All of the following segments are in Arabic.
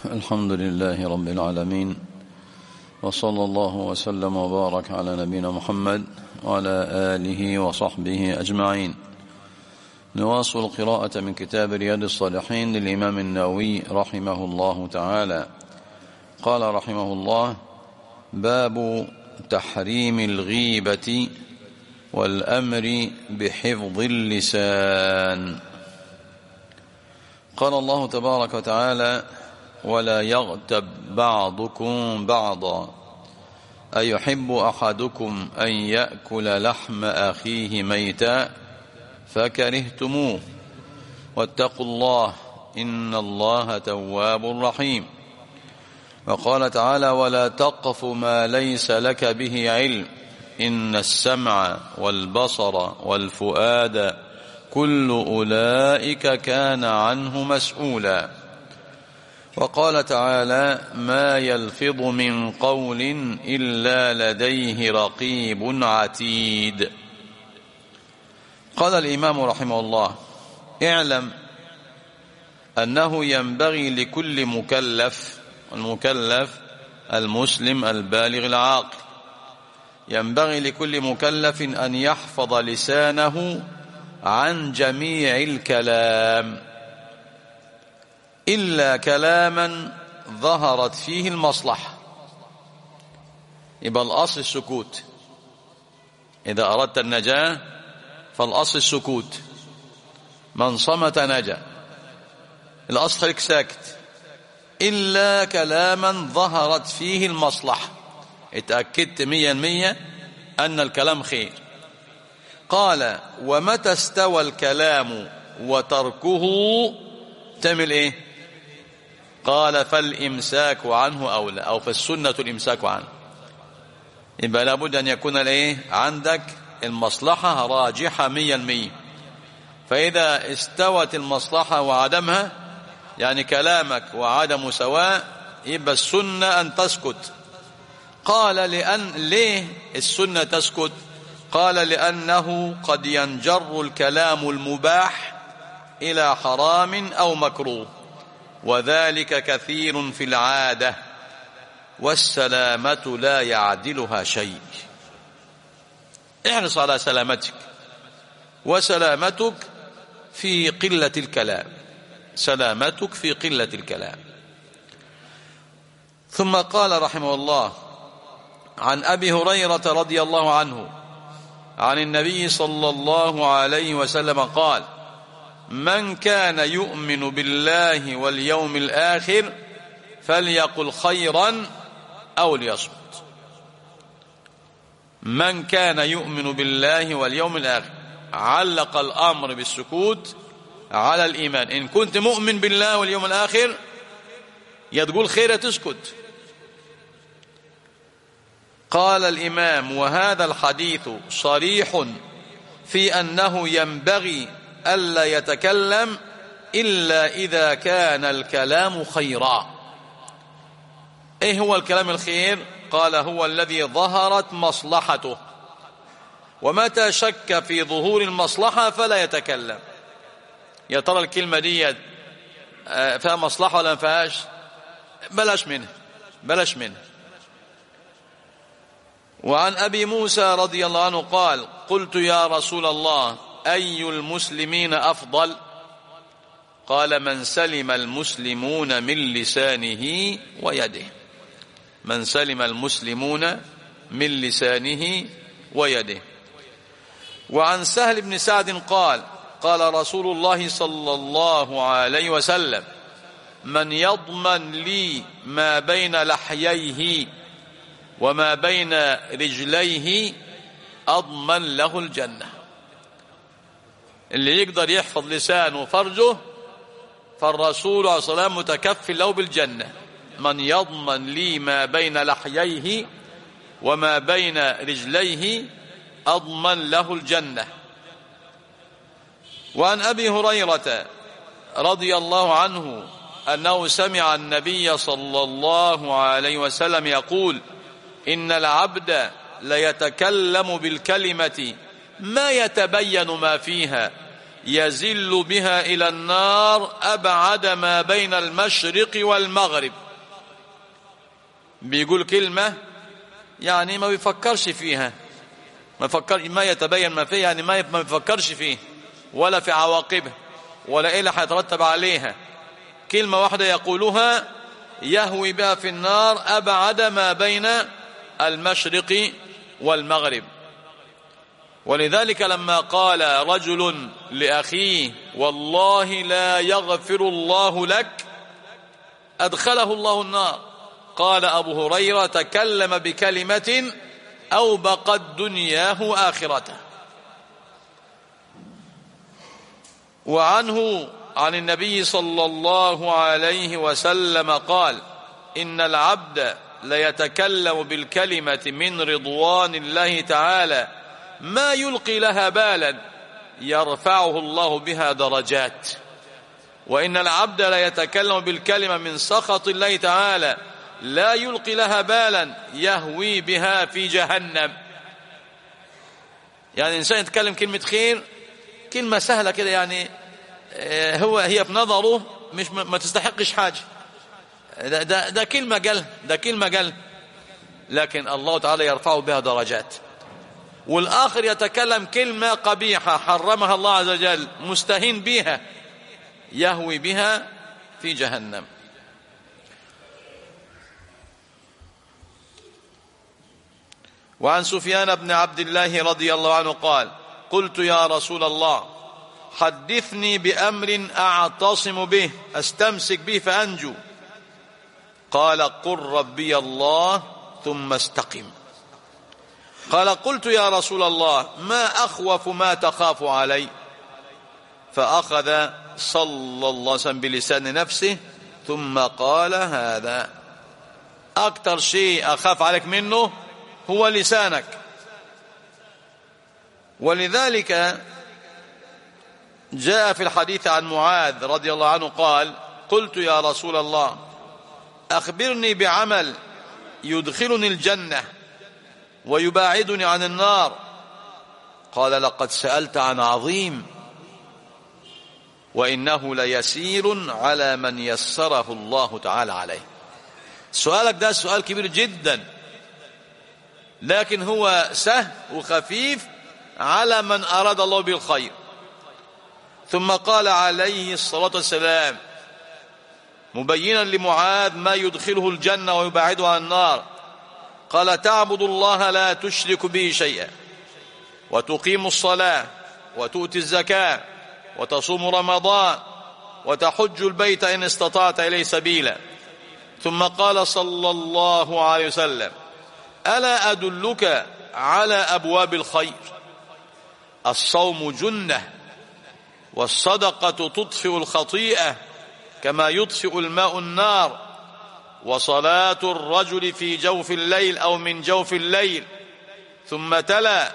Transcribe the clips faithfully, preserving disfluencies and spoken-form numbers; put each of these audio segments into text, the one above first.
الحمد لله رب العالمين، وصلى الله وسلم وبارك على نبينا محمد وعلى آله وصحبه أجمعين. نواصل القراءة من كتاب رياض الصالحين للإمام النووي رحمه الله تعالى. قال رحمه الله: باب تحريم الغيبة والأمر بحفظ اللسان. قال الله تبارك وتعالى: ولا يغتب بعضكم بعضا أيحب أحدكم أن يأكل لحم أخيه ميتا فكرهتموه واتقوا الله إن الله تواب رحيم. وقال تعالى: ولا تقف ما ليس لك به علم إن السمع والبصر والفؤاد كل أولئك كان عنه مسؤولا. وقال تعالى: ما يلفظ من قول إلا لديه رقيب عتيد. قال الإمام رحمه الله: اعلم أنه ينبغي لكل مكلف، المكلف المسلم البالغ العاقل، ينبغي لكل مكلف أن يحفظ لسانه عن جميع الكلام إلا كلاما ظهرت فيه المصلحة. يبقى الأصل السكوت، إذا أردت النجاة فالأصل السكوت، من صمت نجا، الأصل خليك ساكت إلا كلاما ظهرت فيه المصلحة، اتأكدت مية المية أن الكلام خير. قال: ومتى استوى الكلام وتركه تعمل إيه؟ قال: فالإمساك عنه أولى، أو فالسنة الإمساك عنه. يبقى لابد أن يكون الإيه عندك المصلحة راجحة مية المية. فإذا استوت المصلحة وعدمها، يعني كلامك وعدم سواء، يبقى السنة أن تسكت. قال: لأن ليه السنة تسكت؟ قال: لأنه قد ينجر الكلام المباح إلى حرام أو مكروه، وذلك كثير في العادة، والسلامة لا يعدلها شيء. احرص على سلامتك، وسلامتك في قلة الكلام، سلامتك في قلة الكلام. ثم قال رحمه الله: عن أبي هريرة رضي الله عنه عن النبي صلى الله عليه وسلم قال: من كان يؤمن بالله واليوم الآخر فليقل خيرا أو ليصمت. من كان يؤمن بالله واليوم الآخر، علق الأمر بالسكوت على الإيمان. إن كنت مؤمن بالله واليوم الآخر يا تقول خير تسكت. قال الإمام: وهذا الحديث صريح في أنه ينبغي ألا يتكلم إلا إذا كان الكلام خيرا. إيه هو الكلام الخير؟ قال: هو الذي ظهرت مصلحته، ومتى شك في ظهور المصلحة فلا يتكلم. يا ترى الكلمة دي فيها مصلحة ولا ما فيهاش؟ بلاش منها، بلاش منها. وعن أبي موسى رضي الله عنه قال: قلت يا رسول الله أي المسلمين أفضل؟ قال: من سلم المسلمون من لسانه ويده. من سلم المسلمون من لسانه ويده. وعن سهل بن سعد قال: قال رسول الله صلى الله عليه وسلم: من يضمن لي ما بين لحييه وما بين رجليه أضمن له الجنة. اللي يقدر يحفظ لسانه وفرجه فالرسول عليه الصلاة والسلام متكفل له بالجنة. من يضمن لي ما بين لحييه وما بين رجليه أضمن له الجنة. وعن أبي هريرة رضي الله عنه أنه سمع النبي صلى الله عليه وسلم يقول: إن العبد ليتكلم بالكلمة ما يتبين ما فيها يزل بها إلى النار أبعد ما بين المشرق والمغرب. بيقول كلمة يعني ما بيفكرش فيها، ما فكر ما يتبين ما فيه، يعني ما ما بيفكرش فيه ولا في عواقبه ولا إيه اللي هيترتب عليها. كلمة واحدة يقولها يهوي بها في النار أبعد ما بين المشرق والمغرب. ولذلك لما قال رجل لأخيه والله لا يغفر الله لك أدخله الله النار، قال أبو هريرة تكلم بكلمة أوبقت دنياه آخرته. وعنه عن النبي صلى الله عليه وسلم قال إن العبد ليتكلم بالكلمة من رضوان الله تعالى ما يلقي لها بالا يرفعه الله بها درجات، وإن العبد ليتكلم بالكلمة من سخط الله تعالى لا يلقي لها بالا يهوي بها في جهنم. يعني الإنسان يتكلم كلمة خير، كلمة سهلة كده، يعني هو هي في نظره مش ما تستحقش حاجة، ده, ده, ده كلمة قال ده كلمة قال لكن الله تعالى يرفعه بها درجات. والآخر يتكلم كلمة قبيحة حرمها الله عز وجل مستهين بها يهوي بها في جهنم. وعن سفيان بن عبد الله رضي الله عنه قال قلت يا رسول الله حدثني بأمر أعتصم به أستمسك به فأنجو، قال قل ربي الله ثم استقم. قال قلت يا رسول الله ما أخوف ما تخاف علي؟ فأخذ صلى الله عليه وسلم بلسان نفسه ثم قال هذا أكثر شيء أخاف عليك منه هو لسانك. ولذلك جاء في الحديث عن معاذ رضي الله عنه قال قلت يا رسول الله أخبرني بعمل يدخلني الجنة ويباعدني عن النار، قال لقد سألت عن عظيم وإنه ليسير على من يسره الله تعالى عليه. سؤالك ده سؤال كبير جدا، لكن هو سهل وخفيف على من أراد الله بالخير. ثم قال عليه الصلاة والسلام مبينا لمعاذ ما يدخله الجنة ويبعده عن النار، قال تعبد الله لا تشرك به شيئا وتقيم الصلاة وتؤتي الزكاة وتصوم رمضان وتحج البيت إن استطعت إليه سبيلا. ثم قال صلى الله عليه وسلم ألا أدلك على أبواب الخير؟ الصوم جنة والصدقة تطفئ الخطيئة كما يطفئ الماء النار، وصلاة الرجل في جوف الليل أو من جوف الليل. ثم تلا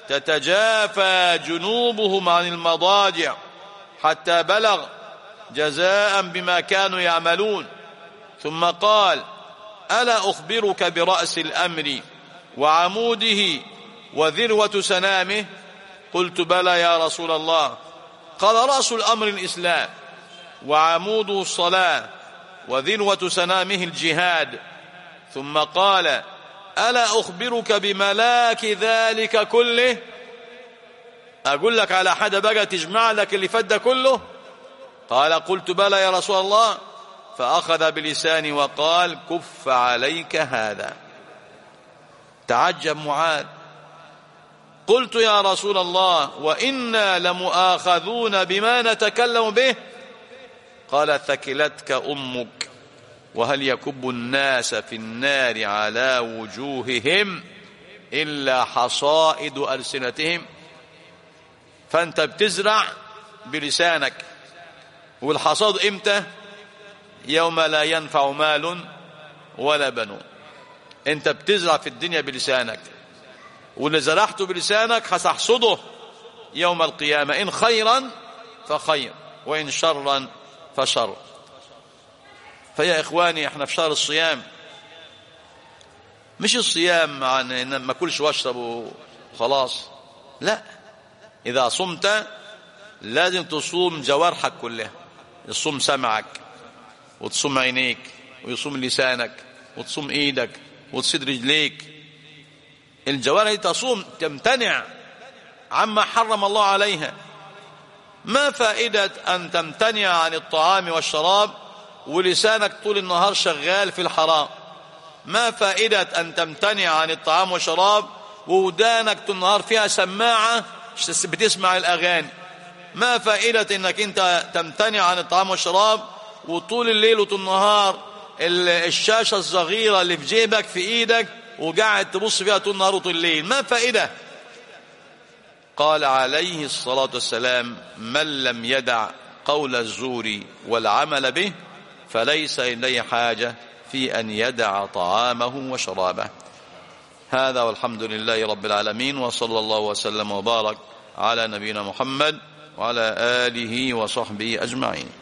تتجافى جنوبهم عن المضاجع حتى بلغ جزاء بما كانوا يعملون. ثم قال ألا أخبرك برأس الأمر وعموده وذروة سنامه؟ قلت بلى يا رسول الله. قال رأس الأمر الإسلام وعموده الصلاة وذروة سنامه الجهاد. ثم قال ألا أخبرك بملاك ذلك كله؟ أقول لك على حدا بقى تجمع لك اللي فد كله؟ قال قلت بلى يا رسول الله. فأخذ بلساني وقال كف عليك هذا. تعجب معاذ. قلت يا رسول الله وإنا لمؤاخذون بما نتكلم به؟ قال ثكلتك أمك وهل يكب الناس في النار على وجوههم إلا حصائد ألسنتهم؟ فأنت بتزرع بلسانك، والحصاد إمتى؟ يوم لا ينفع مال ولا بنون. أنت بتزرع في الدنيا بلسانك، واللي زرعته بلسانك هتحصده يوم القيامة، إن خيرا فخير وإن شرا فشر. فيا إخواني احنا في شهر الصيام، مش الصيام عن إن ما كلش واشرب وخلاص، لا. إذا صمت لازم تصوم جوارحك كلها، يصوم سمعك وتصوم عينيك ويصوم لسانك وتصوم ايدك وتصيد رجليك. الجوارح تصوم، تمتنع عما حرم الله عليها. ما فائدة أن تمتنع عن الطعام والشراب ولسانك طول النهار شغال في الحرام؟ ما فائدة أن تمتنع عن الطعام والشراب وودانك طول النهار فيها سماعة بتسمع الأغاني؟ ما فائدة أنك أنت تمتنع عن الطعام والشراب وطول الليل وطول النهار الشاشة الصغيرة اللي في جيبك في إيدك وقاعد تبص فيها طول النهار وطول الليل؟ ما فائدة. قال عليه الصلاة والسلام: من لم يدع قول الزور والعمل به فليس إليه حاجة في أن يدع طعامه وشرابه. هذا والحمد لله رب العالمين، وصلى الله وسلم وبارك على نبينا محمد وعلى آله وصحبه أجمعين.